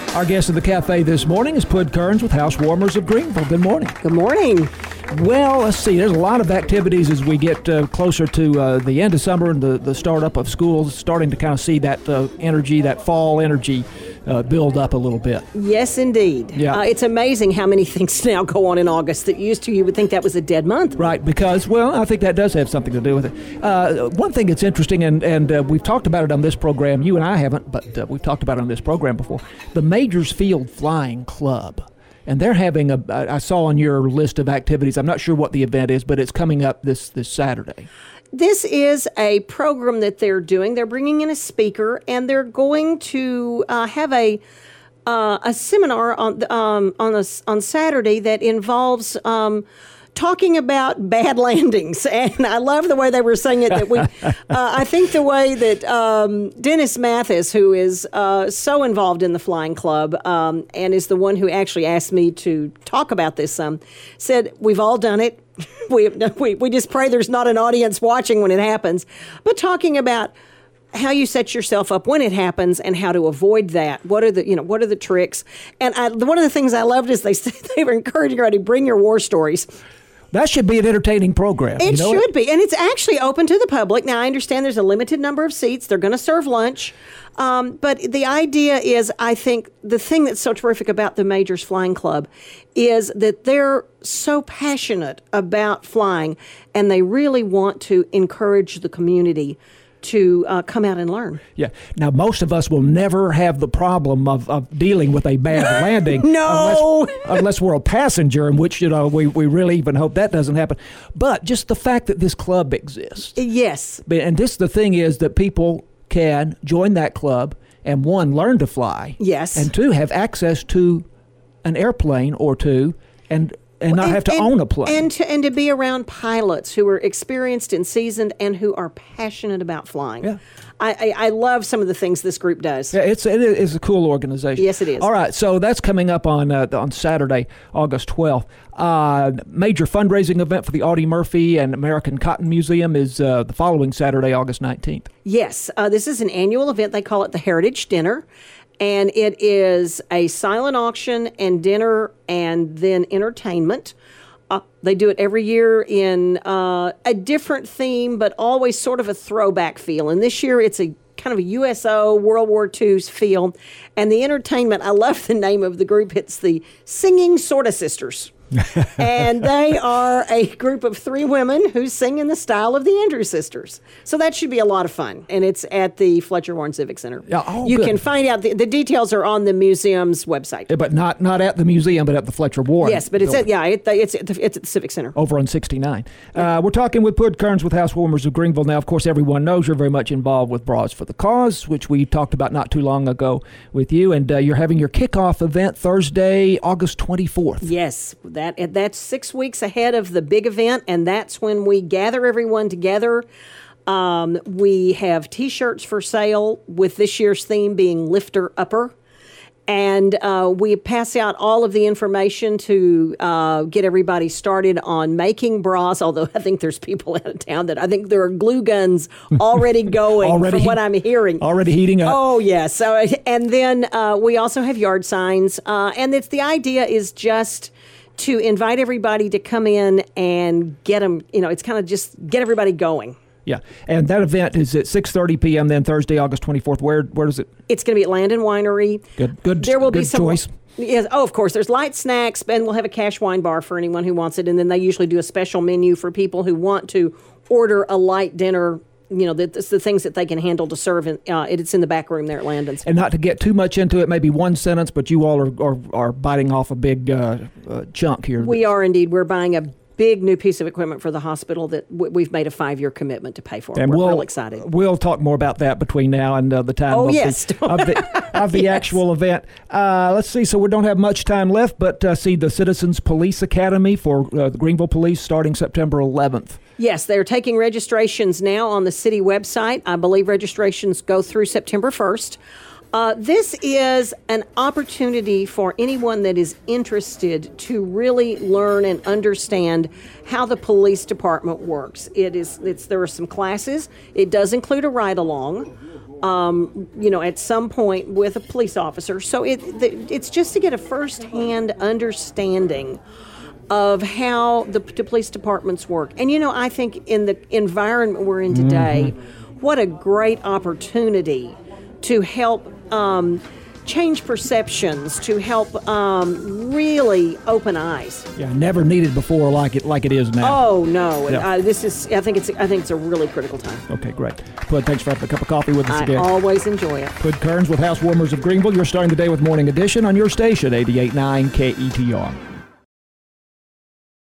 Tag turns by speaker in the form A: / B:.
A: Our guest in the cafe this morning is Pud Kearns with House Warmers of Greenville. Good morning.
B: Good morning.
A: Well, let's see. There's a lot of activities as we get closer to the end of summer and the startup of schools, starting to kind of see that energy, that fall energy build up a little bit.
B: Yes, indeed.
A: Yeah.
B: It's amazing how many things now go on in August that you would think that was a dead month.
A: Right, because, well, I think that does have something to do with it. One thing that's interesting, and we've talked about it on this program, you and I haven't, but we've talked about it on this program before, the Majors Field Flying Club. And they're having I saw on your list of activities, I'm not sure what the event is, but it's coming up this Saturday.
B: This is a program that they're doing. They're bringing in a speaker, and they're going to have a seminar on Saturday that involves talking about bad landings. And I love the way they were saying it. That I think the way that Dennis Mathis, who is so involved in the Flying Club and is the one who actually asked me to talk about this, said, we've all done it. We just pray there's not an audience watching when it happens. But talking about how you set yourself up when it happens and how to avoid that. What are the tricks? And one of the things I loved is they were encouraging everybody to bring your war stories.
A: That should be an entertaining program.
B: It should be. And it's actually open to the public. Now, I understand there's a limited number of seats. They're going to serve lunch. But the idea is, I think, the thing that's so terrific about the Majors Flying Club is that they're so passionate about flying, and they really want to encourage the community to come out and learn.
A: Yeah. Now, most of us will never have the problem of dealing with a bad landing.
B: No!
A: Unless we're a passenger, in which, we really even hope that doesn't happen. But just the fact that this club exists.
B: Yes.
A: And the thing is that people can join that club and, one, learn to fly.
B: Yes.
A: And two, have access to an airplane or two and not have to own a plane.
B: And to be around pilots who are experienced and seasoned and who are passionate about flying.
A: Yeah.
B: I love some of the things this group does.
A: Yeah, it is a cool organization.
B: Yes, it is.
A: All right, so that's coming up on Saturday, August 12th. Major fundraising event for the Audie Murphy and American Cotton Museum is the following Saturday, August 19th.
B: Yes, this is an annual event. They call it the Heritage Dinner. And it is a silent auction and dinner and then entertainment. They do it every year in a different theme, but always sort of a throwback feel. And this year it's a kind of a USO, World War II feel. And the entertainment, I love the name of the group. It's the Singing Sorta Sisters. And they are a group of three women who sing in the style of the Andrews Sisters. So that should be a lot of fun. And it's at the Fletcher Warren Civic Center.
A: Yeah,
B: you
A: good.
B: can find out, the details are on the museum's website.
A: Yeah, but not at the museum, but at the Fletcher Warren.
B: Yes, but it's at the Civic Center.
A: Over on 69. We're talking with Pud Kearns with House Warmers of Greenville. Now, of course, everyone knows you're very much involved with Bras for the Cause, which we talked about not too long ago with you. And you're having your kickoff event Thursday, August 24th.
B: Yes, that's 6 weeks ahead of the big event, and that's when we gather everyone together. We have T-shirts for sale with this year's theme being Lifter Upper. And we pass out all of the information to get everybody started on making bras, although I think there's people out of town that I think there are glue guns already going from what I'm hearing.
A: Already heating up.
B: Oh, yes. So, and then we also have yard signs. And the idea is just to invite everybody to come in and get them, it's kind of just get everybody going.
A: Yeah, and that event is at 6:30 p.m. then Thursday, August 24th. Where is it? It's
B: going to be at Landon Winery.
A: Good.
B: There will
A: good
B: be some
A: choice.
B: Yes. Oh, of course. There's light snacks, and we'll have a cash wine bar for anyone who wants it. And then they usually do a special menu for people who want to order a light dinner. It's the things that they can handle to serve. It's in the back room there at Landon's.
A: And not to get too much into it, maybe one sentence, but you all are biting off a big chunk here.
B: We are indeed. We're buying a big new piece of equipment for the hospital that we've made a 5-year commitment to pay for.
A: And
B: we're real excited.
A: We'll talk more about that between now and the time of the
B: Yes.
A: actual event. Let's see. So we don't have much time left, but see the Citizens Police Academy for the Greenville Police starting September 11th.
B: Yes, they're taking registrations now on the city website. I believe registrations go through September 1st. This is an opportunity for anyone that is interested to really learn and understand how the police department works. There are some classes. It does include a ride-along. at some point with a police officer. So it's just to get a firsthand understanding of how the police departments work. And, I think in the environment we're in today, what a great opportunity to help change perceptions, to help really open eyes.
A: Yeah, never needed before like it is now.
B: Oh no,
A: Yeah.
B: I think it's a really critical time.
A: Okay, great. Pud, thanks for having a cup of coffee with us
B: I
A: again.
B: always enjoy it.
A: Pud Kearns with Housewarmers of Greenville. You're starting the day with Morning Edition on your station, 88.9 KETR.